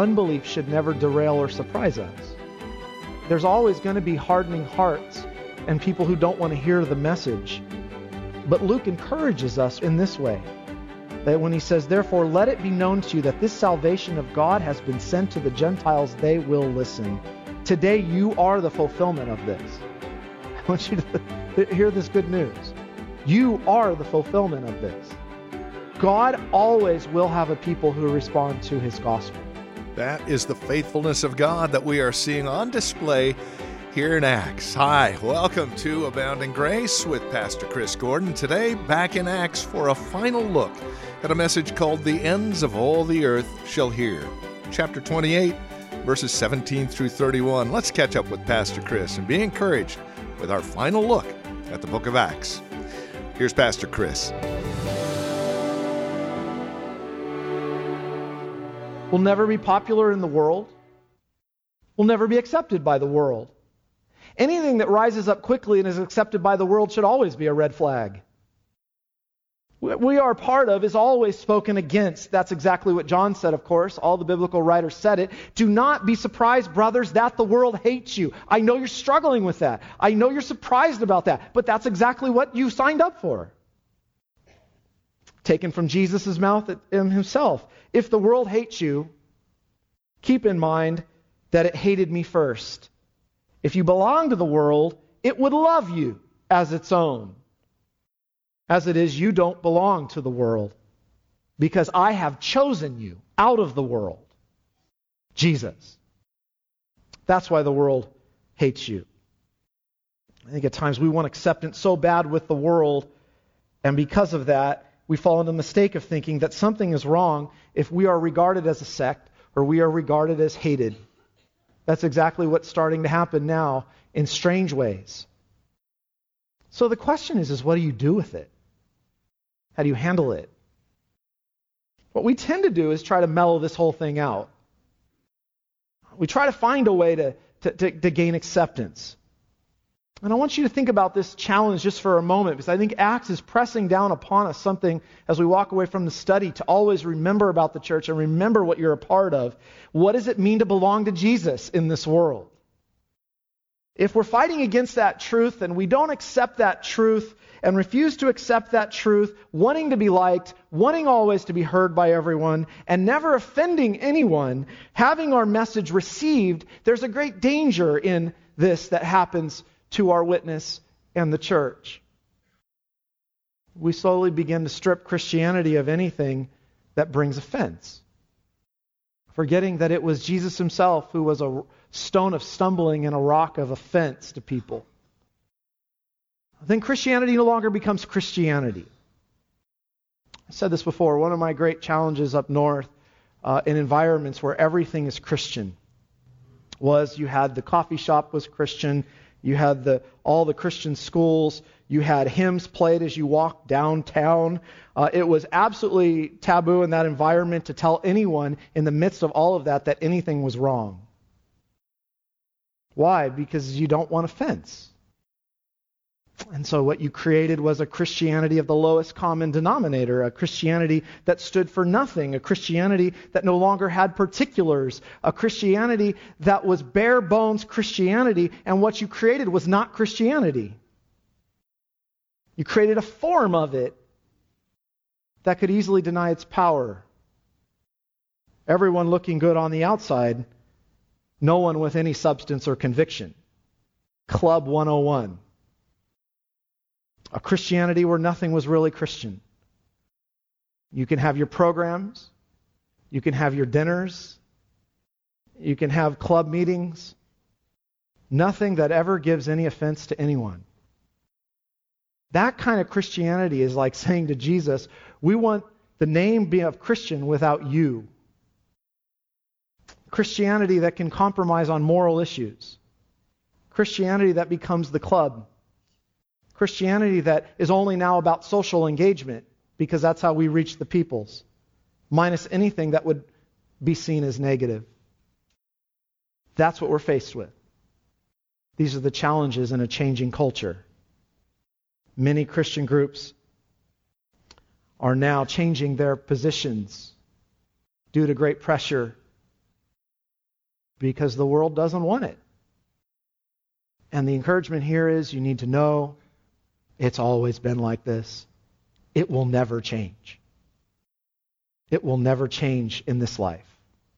unbelief should never derail or surprise us. There's always going to be hardening hearts and people who don't want to hear the message. But Luke encourages us in this way, that when he says, therefore, let it be known to you that this salvation of God has been sent to the Gentiles, they will listen. Today, you are the fulfillment of this. I want you to hear this good news. You are the fulfillment of this. God always will have a people who respond to his gospel. That is the faithfulness of God that we are seeing on display here in Acts. Hi, welcome to Abounding Grace with Pastor Chris Gordon. Today, back in Acts for a final look at a message called The Ends of All the Earth Shall Hear. Chapter 28, verses 17 through 31. Let's catch up with Pastor Chris and be encouraged with our final look at the book of Acts. Here's Pastor Chris. We'll never be popular in the world. We'll never be accepted by the world. Anything that rises up quickly and is accepted by the world should always be a red flag. What we are part of is always spoken against. That's exactly what John said, of course. All the biblical writers said it. Do not be surprised, brothers, that the world hates you. I know you're struggling with that. I know you're surprised about that. But that's exactly what you signed up for. Taken from Jesus' mouth himself. If the world hates you, keep in mind that it hated me first. If you belong to the world, it would love you as its own. As it is, you don't belong to the world, because I have chosen you out of the world. Jesus. That's why the world hates you. I think at times we want acceptance so bad with the world, and because of that, we fall into the mistake of thinking that something is wrong if we are regarded as a sect or we are regarded as hated. That's exactly what's starting to happen now in strange ways. So the question is what do you do with it? How do you handle it? What we tend to do is try to mellow this whole thing out. We try to find a way to gain acceptance. And I want you to think about this challenge just for a moment, because I think Acts is pressing down upon us something as we walk away from the study to always remember about the church and remember what you're a part of. What does it mean to belong to Jesus in this world? If we're fighting against that truth and we don't accept that truth and refuse to accept that truth, wanting to be liked, wanting always to be heard by everyone, and never offending anyone, having our message received, there's a great danger in this that happens to our witness and the church. We slowly begin to strip Christianity of anything that brings offense, forgetting that it was Jesus himself who was a stone of stumbling and a rock of offense to people. Then Christianity no longer becomes Christianity. I said this before, one of my great challenges up north in environments where everything is Christian was you had the coffee shop was Christian, you had all the Christian schools. You had hymns played as you walked downtown. It was absolutely taboo in that environment to tell anyone in the midst of all of that anything was wrong. Why? Because you don't want offense. And so what you created was a Christianity of the lowest common denominator, a Christianity that stood for nothing, a Christianity that no longer had particulars, a Christianity that was bare bones Christianity, and what you created was not Christianity. You created a form of it that could easily deny its power. Everyone looking good on the outside, no one with any substance or conviction. Club 101. A Christianity where nothing was really Christian. You can have your programs. You can have your dinners. You can have club meetings. Nothing that ever gives any offense to anyone. That kind of Christianity is like saying to Jesus, we want the name be of Christian without you. Christianity that can compromise on moral issues. Christianity that becomes the club. Christianity that is only now about social engagement because that's how we reach the peoples, minus anything that would be seen as negative. That's what we're faced with. These are the challenges in a changing culture. Many Christian groups are now changing their positions due to great pressure because the world doesn't want it. And the encouragement here is you need to know it's always been like this. It will never change. It will never change in this life.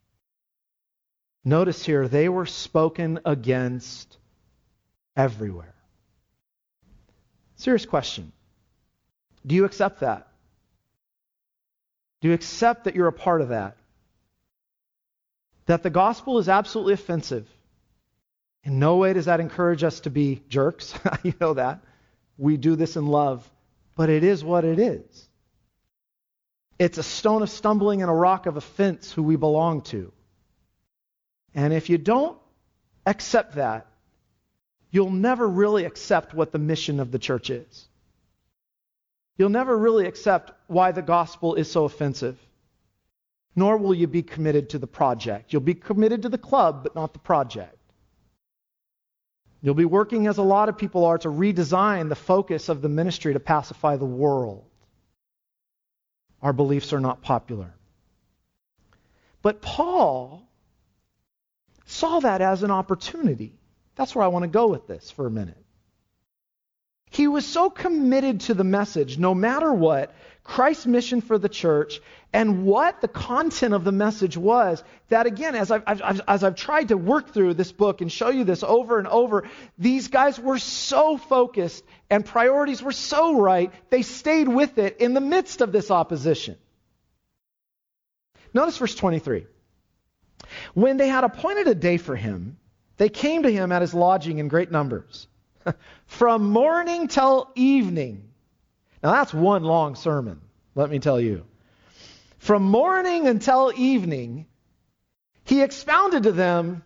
Notice here, they were spoken against everywhere. Serious question. Do you accept that? Do you accept that you're a part of that? That the gospel is absolutely offensive. In no way does that encourage us to be jerks. You know that. We do this in love. But it is what it is. It's a stone of stumbling and a rock of offense who we belong to. And if you don't accept that, you'll never really accept what the mission of the church is. You'll never really accept why the gospel is so offensive. Nor will you be committed to the project. You'll be committed to the club, but not the project. You'll be working, as a lot of people are, to redesign the focus of the ministry to pacify the world. Our beliefs are not popular. But Paul saw that as an opportunity. That's where I want to go with this for a minute. He was so committed to the message, no matter what, Christ's mission for the church, and what the content of the message was, that again, as I've tried to work through this book and show you this over and over, these guys were so focused and priorities were so right, they stayed with it in the midst of this opposition. Notice verse 23. When they had appointed a day for him, they came to him at his lodging in great numbers, from morning till evening. Now that's one long sermon, let me tell you. From morning until evening, he expounded to them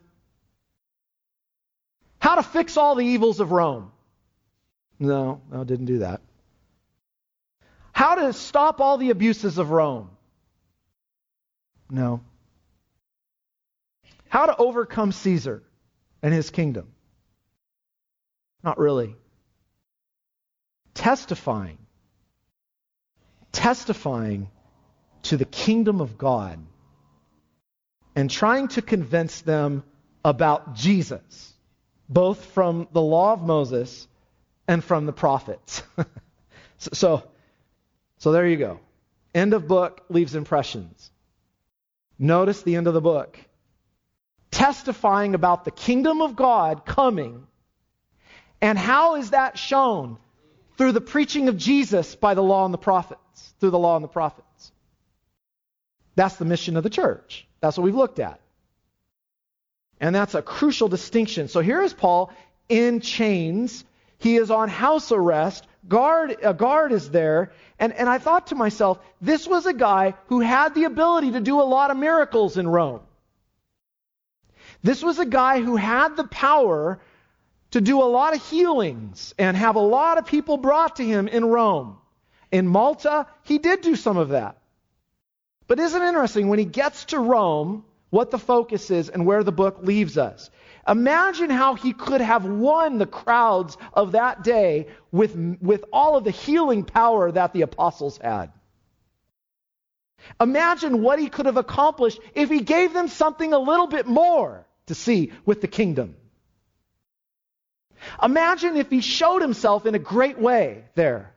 how to fix all the evils of Rome. No, didn't do that. How to stop all the abuses of Rome. No. How to overcome Caesar and his kingdom. Not really. Testifying to the kingdom of God and trying to convince them about Jesus, both from the law of Moses and from the prophets. So there you go. End of book leaves impressions. Notice the end of the book. Testifying about the kingdom of God coming. And how is that shown? Through the preaching of Jesus by the law and the prophets. Through the law and the prophets. That's the mission of the church. That's what we've looked at. And that's a crucial distinction. So here is Paul in chains. He is on house arrest. A guard is there. And I thought to myself, this was a guy who had the ability to do a lot of miracles in Rome. This was a guy who had the power to do a lot of healings and have a lot of people brought to him in Rome. In Malta, he did do some of that. But isn't it interesting when he gets to Rome, what the focus is and where the book leaves us? Imagine how he could have won the crowds of that day with all of the healing power that the apostles had. Imagine what he could have accomplished if he gave them something a little bit more to see with the kingdom. Imagine if he showed himself in a great way there.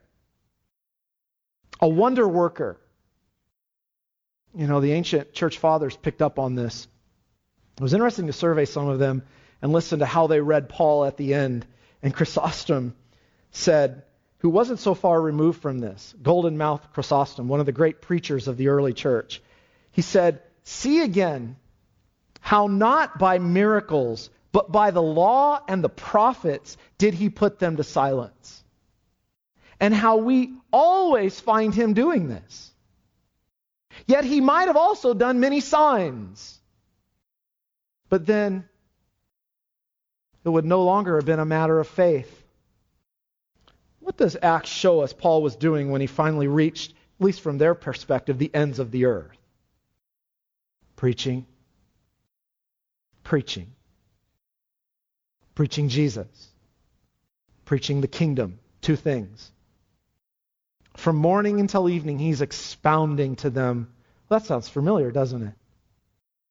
A wonder worker. You know, the ancient church fathers picked up on this. It was interesting to survey some of them and listen to how they read Paul at the end. And Chrysostom said, who wasn't so far removed from this, Golden Mouth Chrysostom, one of the great preachers of the early church, he said, see again how not by miracles, but by the law and the prophets did he put them to silence. And how we always find him doing this. Yet he might have also done many signs. But then it would no longer have been a matter of faith. What does Acts show us Paul was doing when he finally reached, at least from their perspective, the ends of the earth? Preaching. Preaching Jesus. Preaching the kingdom. Two things. From morning until evening, he's expounding to them. Well, that sounds familiar, doesn't it?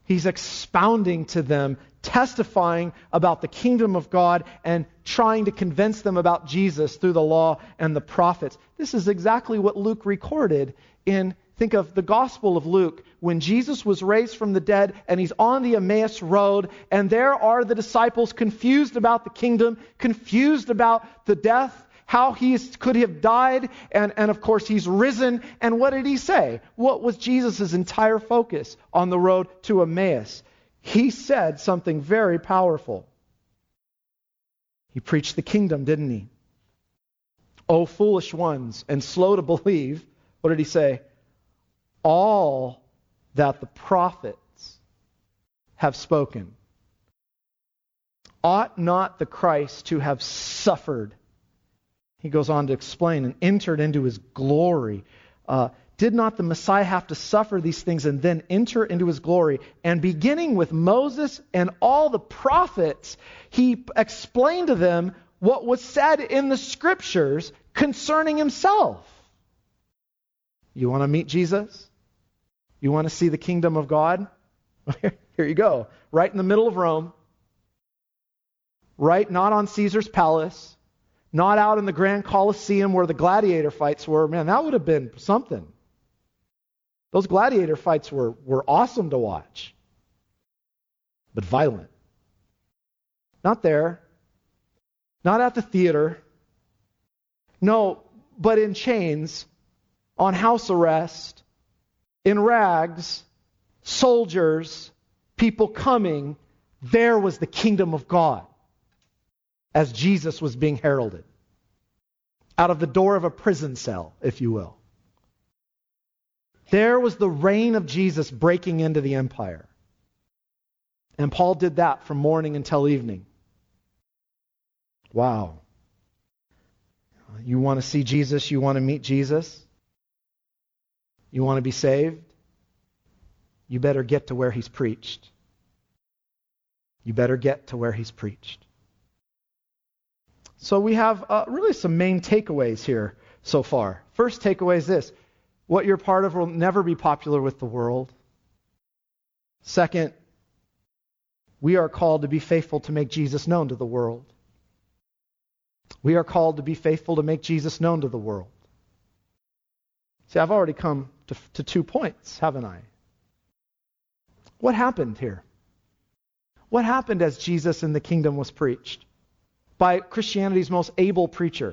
He's expounding to them, testifying about the kingdom of God and trying to convince them about Jesus through the law and the prophets. This is exactly what Luke recorded in, think of the Gospel of Luke, when Jesus was raised from the dead and he's on the Emmaus Road, and there are the disciples confused about the kingdom, confused about the death, how he could have died, and of course he's risen. And what did he say? What was Jesus' entire focus on the road to Emmaus? He said something very powerful. He preached the kingdom, didn't he? O foolish ones, and slow to believe. What did he say? All that the prophets have spoken. Ought not the Christ to have suffered? He goes on to explain, and entered into his glory. Did not the Messiah have to suffer these things and then enter into his glory? And beginning with Moses and all the prophets, he explained to them what was said in the scriptures concerning himself. You want to meet Jesus? You want to see the kingdom of God? Here you go. Right in the middle of Rome. Right, not on Caesar's palace. Not out in the Grand Colosseum where the gladiator fights were. Man, that would have been something. Those gladiator fights were awesome to watch. But violent. Not there. Not at the theater. No, but in chains, on house arrest, in rags, soldiers, people coming. There was the kingdom of God as Jesus was being heralded. Out of the door of a prison cell, if you will. There was the reign of Jesus breaking into the empire. And Paul did that from morning until evening. Wow. You want to see Jesus? You want to meet Jesus? You want to be saved? You better get to where he's preached. You better get to where he's preached. So we have really some main takeaways here so far. First takeaway is this. What you're part of will never be popular with the world. Second, we are called to be faithful to make Jesus known to the world. We are called to be faithful to make Jesus known to the world. See, I've already come to 2 points, haven't I? What happened here? What happened as Jesus in the kingdom was preached? By Christianity's most able preacher.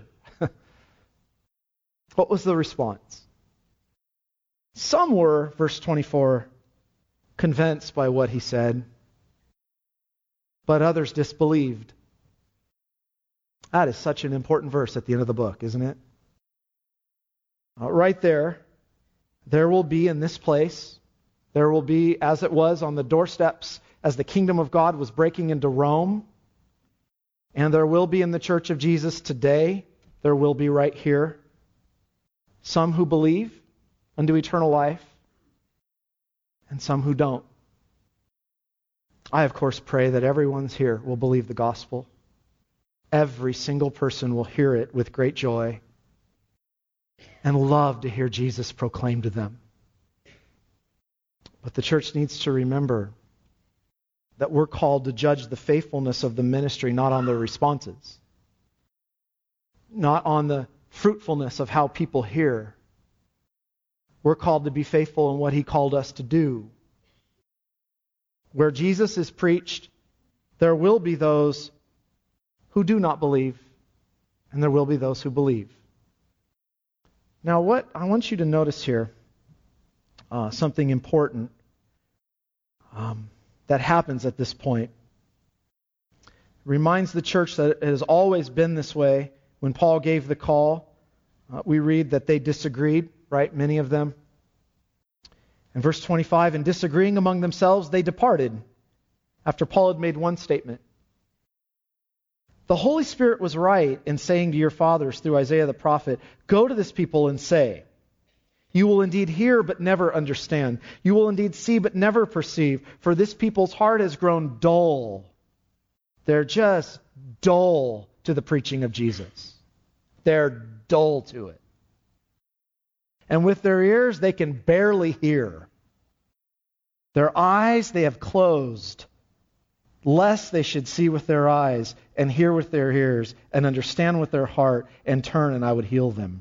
What was the response? Some were, verse 24, convinced by what he said, but others disbelieved. That is such an important verse at the end of the book, isn't it? Right there will be in this place, there will be, as it was on the doorsteps, as the kingdom of God was breaking into Rome, and there will be in the church of Jesus today, there will be right here, some who believe unto eternal life, and some who don't. I, of course, pray that everyone's here will believe the gospel. Every single person will hear it with great joy and love to hear Jesus proclaimed to them. But the church needs to remember that we're called to judge the faithfulness of the ministry not on the responses, not on the fruitfulness of how people hear. We're called to be faithful in what he called us to do. Where Jesus is preached, there will be those who do not believe, and there will be those who believe. Now, what I want you to notice here, something important that happens at this point. It reminds the church that it has always been this way. When Paul gave the call, we read that they disagreed, right? Many of them. In verse 25, in disagreeing among themselves, they departed after Paul had made one statement. The Holy Spirit was right in saying to your fathers through Isaiah the prophet, go to this people and say, you will indeed hear but never understand. You will indeed see but never perceive. For this people's heart has grown dull. They're just dull to the preaching of Jesus. They're dull to it. And with their ears, they can barely hear. Their eyes they have closed, lest they should see with their eyes, and hear with their ears, and understand with their heart, and turn, and I would heal them.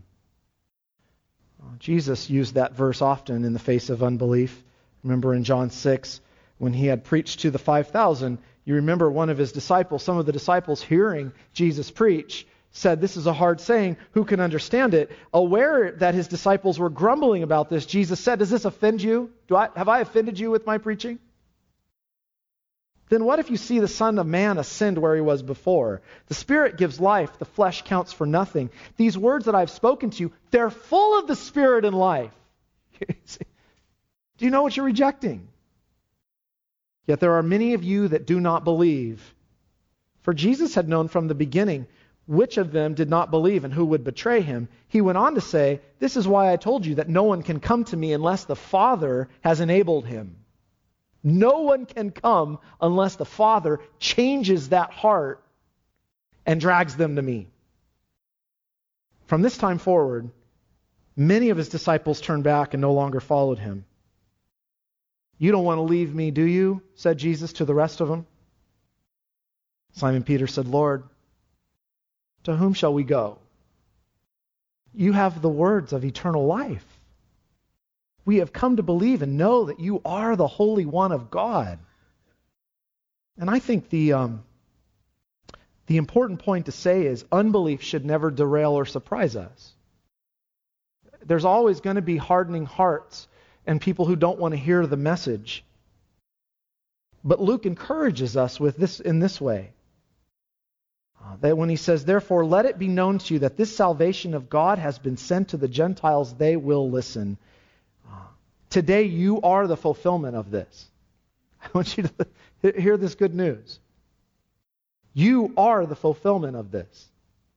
Jesus used that verse often in the face of unbelief. Remember in John 6, when he had preached to the 5,000, you remember one of his disciples, some of the disciples hearing Jesus preach, said, "This is a hard saying, who can understand it?" Aware that his disciples were grumbling about this, Jesus said, "Does this offend you? Have I offended you with my preaching? Then what if you see the Son of Man ascend where he was before? The Spirit gives life, the flesh counts for nothing. These words that I've spoken to you, they're full of the Spirit and life." Do you know what you're rejecting? Yet there are many of you that do not believe. For Jesus had known from the beginning which of them did not believe and who would betray him. He went on to say, "This is why I told you that no one can come to me unless the Father has enabled him." No one can come unless the Father changes that heart and drags them to me. From this time forward, many of his disciples turned back and no longer followed him. "You don't want to leave me, do you?" said Jesus to the rest of them. Simon Peter said, "Lord, to whom shall we go? You have the words of eternal life. We have come to believe and know that you are the Holy One of God." And I think the important point to say is unbelief should never derail or surprise us. There's always going to be hardening hearts and people who don't want to hear the message. But Luke encourages us with this in this way. That when he says, "Therefore let it be known to you that this salvation of God has been sent to the Gentiles, they will listen." Today you are the fulfillment of this. I want you to hear this good news. You are the fulfillment of this.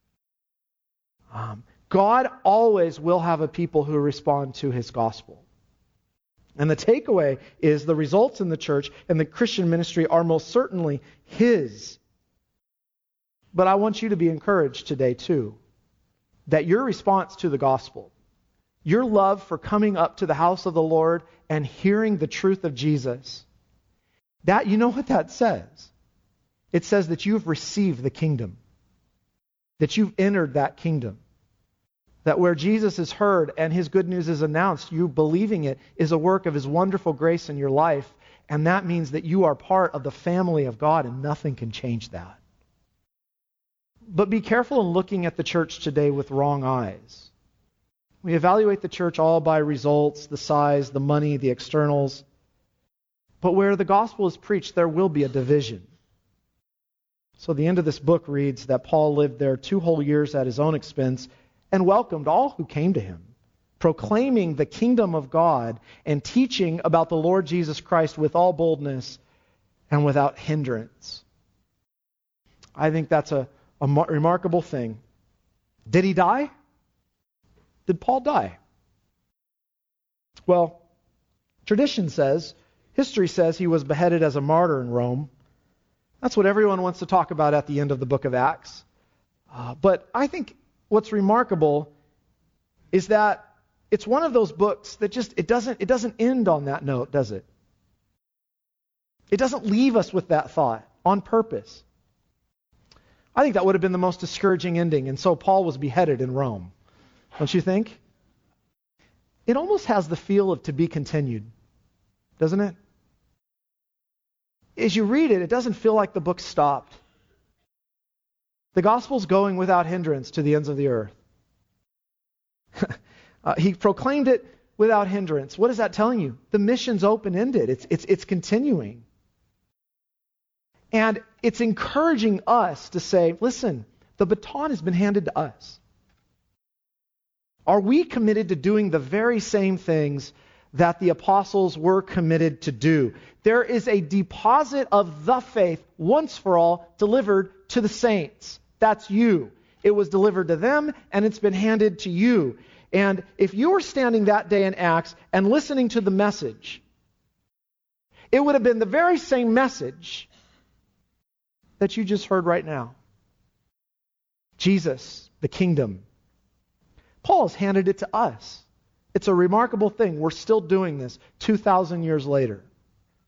God always will have a people who respond to his gospel. And the takeaway is the results in the church and the Christian ministry are most certainly his. But I want you to be encouraged today too, that your response to the gospel, your love for coming up to the house of the Lord and hearing the truth of Jesus, that, you know what that says? It says that you've received the kingdom, that you've entered that kingdom, that where Jesus is heard and his good news is announced, you believing it is a work of his wonderful grace in your life, and that means that you are part of the family of God and nothing can change that. But be careful in looking at the church today with wrong eyes. We evaluate the church all by results, the size, the money, the externals. But where the gospel is preached, there will be a division. So the end of this book reads that Paul lived there 2 whole years at his own expense and welcomed all who came to him, proclaiming the kingdom of God and teaching about the Lord Jesus Christ with all boldness and without hindrance. I think that's a remarkable thing. Did he die? Did Paul die? Well, tradition says, history says he was beheaded as a martyr in Rome. That's what everyone wants to talk about at the end of the book of Acts. But I think what's remarkable is that it's one of those books that just, it doesn't end on that note, does it? It doesn't leave us with that thought on purpose. I think that would have been the most discouraging ending, and so Paul was beheaded in Rome. Don't you think? It almost has the feel of to be continued, doesn't it? As you read it, it doesn't feel like the book stopped. The gospel's going without hindrance to the ends of the earth. He proclaimed it without hindrance. What is that telling you? The mission's open-ended. It's continuing. And it's encouraging us to say, listen, the baton has been handed to us. Are we committed to doing the very same things that the apostles were committed to do? There is a deposit of the faith once for all delivered to the saints. That's you. It was delivered to them and it's been handed to you. And if you were standing that day in Acts and listening to the message, it would have been the very same message that you just heard right now. Jesus, the kingdom. Paul has handed it to us. It's a remarkable thing. We're still doing this 2,000 years later.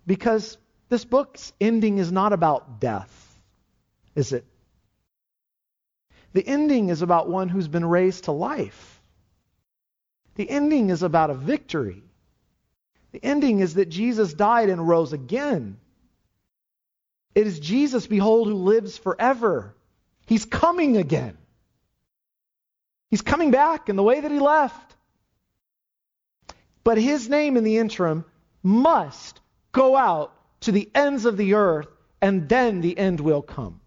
Because this book's ending is not about death, is it? The ending is about one who's been raised to life. The ending is about a victory. The ending is that Jesus died and rose again. It is Jesus, behold, who lives forever. He's coming again. He's coming back in the way that he left. But his name in the interim must go out to the ends of the earth, and then the end will come.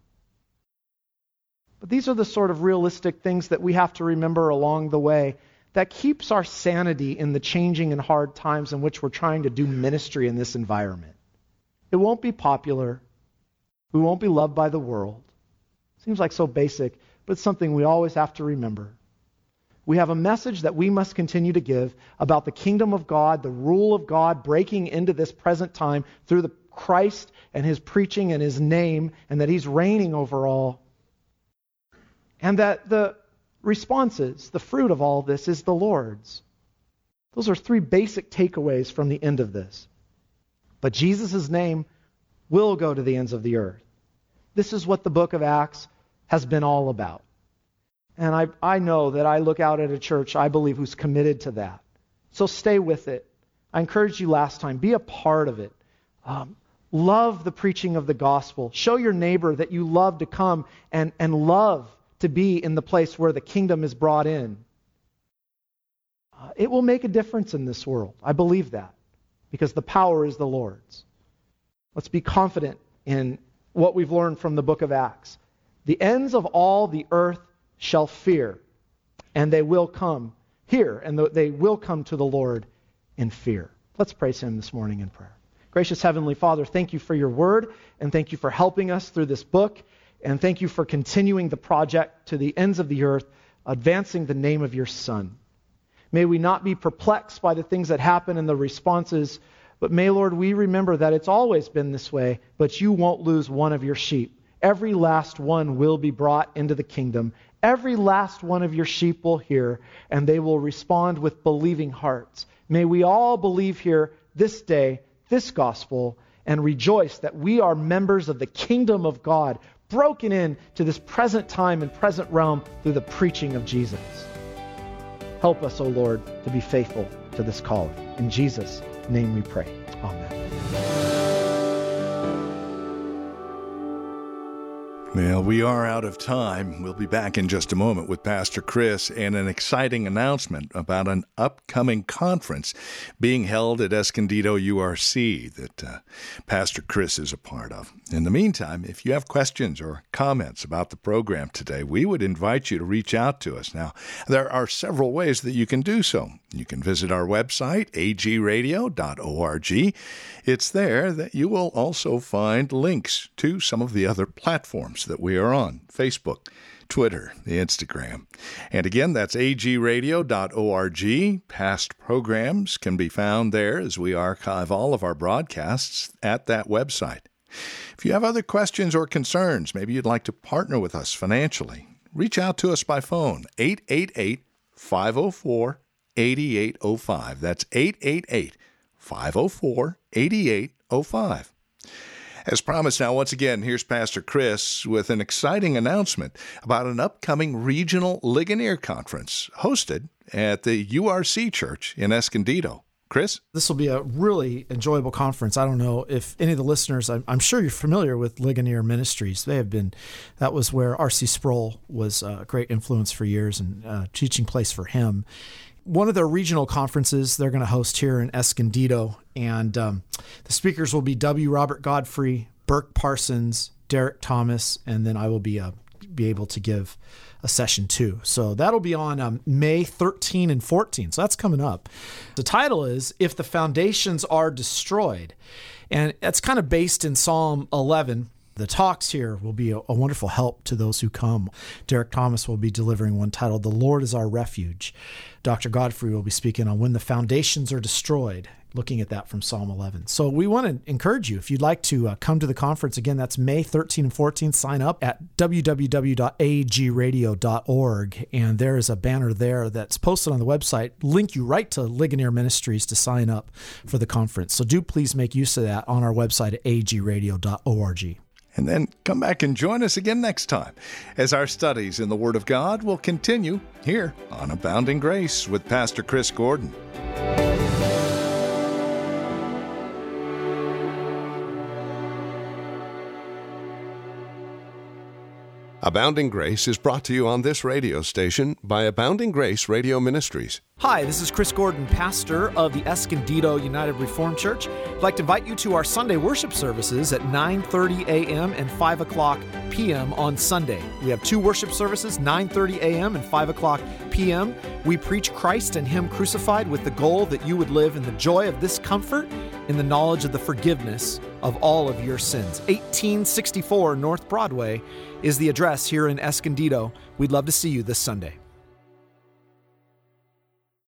But these are the sort of realistic things that we have to remember along the way that keeps our sanity in the changing and hard times in which we're trying to do ministry in this environment. It won't be popular. We won't be loved by the world. Seems like so basic, but it's something we always have to remember. We have a message that we must continue to give about the kingdom of God, the rule of God breaking into this present time through the Christ and his preaching and his name, and that he's reigning over all. And that the responses, the fruit of all this is the Lord's. Those are three basic takeaways from the end of this. But Jesus' name will go to the ends of the earth. This is what the book of Acts has been all about. And I know that I look out at a church, I believe, who's committed to that. So stay with it. I encouraged you last time, be a part of it. Love the preaching of the gospel. Show your neighbor that you love to come and love to be in the place where the kingdom is brought in. It will make a difference in this world. I believe that, because the power is the Lord's. Let's be confident in what we've learned from the book of Acts. The ends of all the earth shall fear, and they will come here, and they will come to the Lord in fear. Let's praise him this morning in prayer. Gracious Heavenly Father, thank you for your word, and thank you for helping us through this book, and thank you for continuing the project to the ends of the earth, advancing the name of your Son. May we not be perplexed by the things that happen and the responses, but may, Lord, we remember that it's always been this way, but you won't lose one of your sheep. Every last one will be brought into the kingdom. Every last one of your sheep will hear, and they will respond with believing hearts. May we all believe here this day, this gospel, and rejoice that we are members of the kingdom of God, broken in to this present time and present realm through the preaching of Jesus. Help us, O Lord, to be faithful to this calling. In Jesus' name we pray. Amen. Well, we are out of time. We'll be back in just a moment with Pastor Chris and an exciting announcement about an upcoming conference being held at Escondido URC that Pastor Chris is a part of. In the meantime, if you have questions or comments about the program today, we would invite you to reach out to us. Now, there are several ways that you can do so. You can visit our website, agradio.org. It's there that you will also find links to some of the other platforms that we are on: Facebook, Twitter, the Instagram. And again, that's agradio.org. Past programs can be found there as we archive all of our broadcasts at that website. If you have other questions or concerns, maybe you'd like to partner with us financially, reach out to us by phone, 888-504-8805. That's 888-504-8805. As promised, now once again, here's Pastor Chris with an exciting announcement about an upcoming regional Ligonier conference hosted at the URC Church in Escondido. Chris? This will be a really enjoyable conference. I don't know if any of the listeners, I'm sure you're familiar with Ligonier Ministries. That was where R.C. Sproul was a great influence for years and teaching place for him. One of their regional conferences they're going to host here in Escondido, and the speakers will be W. Robert Godfrey, Burke Parsons, Derek Thomas, and then I will be able to give a session too. So that'll be on May 13 and 14. So that's coming up. The title is If the Foundations Are Destroyed. And that's kind of based in Psalm 11. The talks here will be a wonderful help to those who come. Derek Thomas will be delivering one titled, "The Lord is Our Refuge." Dr. Godfrey will be speaking on "When the Foundations Are Destroyed," looking at that from Psalm 11. So we want to encourage you, if you'd like to come to the conference, again, that's May 13 and 14. Sign up at www.agradio.org, and there is a banner there that's posted on the website, link you right to Ligonier Ministries to sign up for the conference. So do please make use of that on our website at agradio.org. And then come back and join us again next time as our studies in the Word of God will continue here on Abounding Grace with Pastor Chris Gordon. Abounding Grace is brought to you on this radio station by Abounding Grace Radio Ministries. Hi, this is Chris Gordon, pastor of the Escondido United Reformed Church. I'd like to invite you to our Sunday worship services at 9:30 a.m. and 5 o'clock p.m. on Sunday. We have two worship services, 9:30 a.m. and 5 o'clock p.m. We preach Christ and Him crucified with the goal that you would live in the joy of this comfort, in the knowledge of the forgiveness of all of your sins. 1864 North Broadway is the address here in Escondido. We'd love to see you this Sunday.